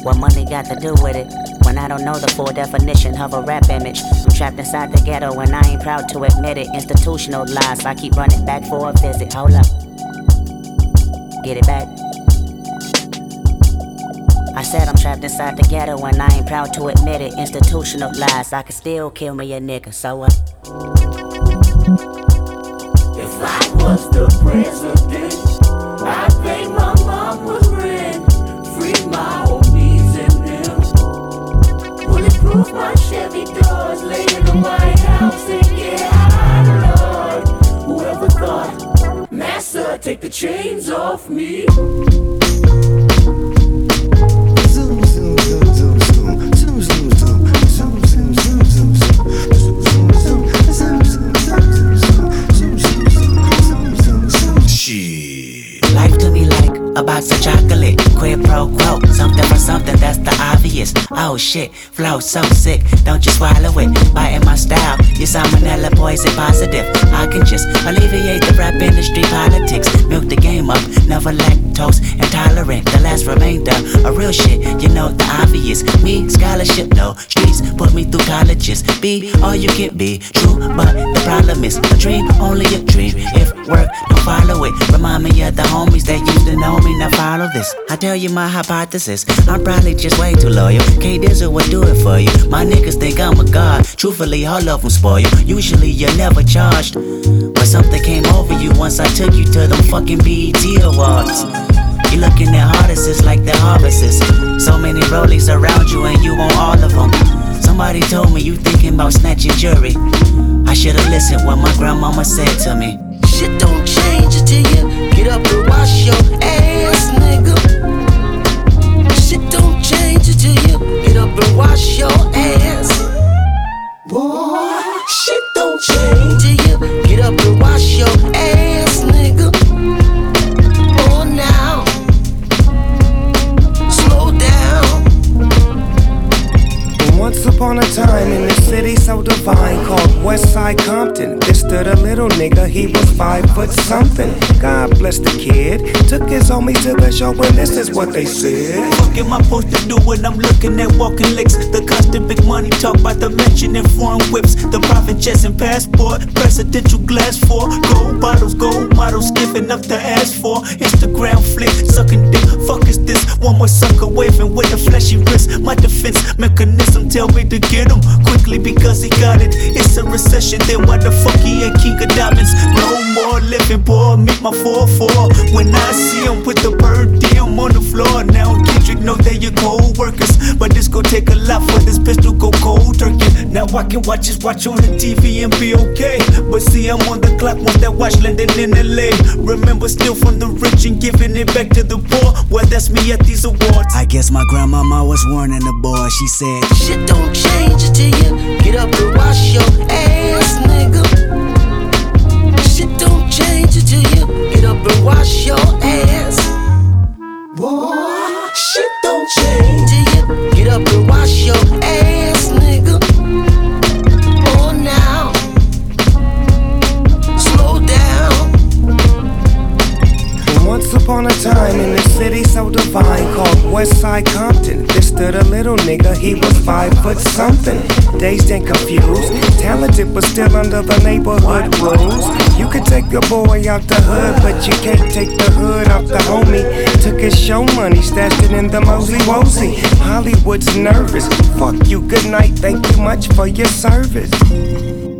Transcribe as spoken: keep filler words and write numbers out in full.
What money got to do with it? When I don't know the full definition of a rap image. I'm trapped inside the ghetto and I ain't proud to admit it. Institutional lies, so I keep running back for a visit. Hold up. Get it back. I said I'm trapped inside the ghetto and I ain't proud to admit it. Institutional lies, I can still kill me a nigga, so what? If I was the president, I'd pay my mama's rent, free my homies and them, bulletproof my Chevy doors, lay in the White House and get high, Lord. Whoever thought, Massa, take the chains off me. Life to me like a box of chocolate, quid pro quo, something for something, that's the obvious. Oh shit, flow so sick, don't you swallow it, biting my style, your salmonella poison positive. I can just alleviate the rap industry politics, milk the game up, never lactose intolerant, the last remainder of real shit, you know the obvious. Me, scholarship, no, streets put me through colleges, be all you can be, true, but the problem is a dream, only a dream, if work, don't follow it, remind me of the homies that used to know me, now follow this. I tell you my hypothesis, I'm probably just way too loyal. K-Dizzle would do it for you. My niggas think I'm a god. Truthfully, all of them spoil you. Usually you're never charged, but something came over you once I took you to them fucking B E T awards. You looking at artists like they're harvests. So many rollies around you and you want all of them. Somebody told me you thinking about snatching jewelry. I should've listened what my grandmama said to me. Shit don't change until you get up and wash your ass, nigga. Shit don't change until you get up and wash your ass. Boy, shit don't change till you get up and wash your ass, nigga. Oh, now, slow down. Once upon a time in a city so divine called Westside Compton, there stood a little nigga, he was five foot something. God bless the kid, took his homie to the show and this is what they said. What am I supposed to do when I'm looking at walking licks? The constant big money talk about the mention in foreign whips, the private jets and passport, presidential glass for gold bottles, gold models, giving up the ass for Instagram flick, sucking dick. Fuck is this? One more sucker waving with a fleshy wrist. My defense mechanism tell me to get him quickly because he got it. It's a recession, then why the fuck he ain't king of diamonds? No more living, boy, meet my four four. When I see him with the per diem on the floor, now Kendrick know they your co-workers, but this gon' take a lot for this pistol go cold turkey. Now I can watch his watch on the T V and be okay, but see I'm on the clock once that watch landing in L A. Remember, still from the rich and giving it back to the poor. Well, that's me at these awards. I guess my grandmama was warning the boy. She said, shit don't change until you get up and wash your ass, nigga. Shit don't change until you get up and wash your ass. Boy, shit don't change till you get up and wash your ass, nigga. Oh, now, slow down. Once upon a time in a city so divine called Westside Compton, there stood a little nigga, he was five foot something. Dazed and confused, talented but still under the neighborhood rules. You could take your boy out the hood, but you can't take the hood off the homie. Took his show money, stashed it in the mosey wosey. Hollywood's nervous, fuck you, good night, thank you much for your service.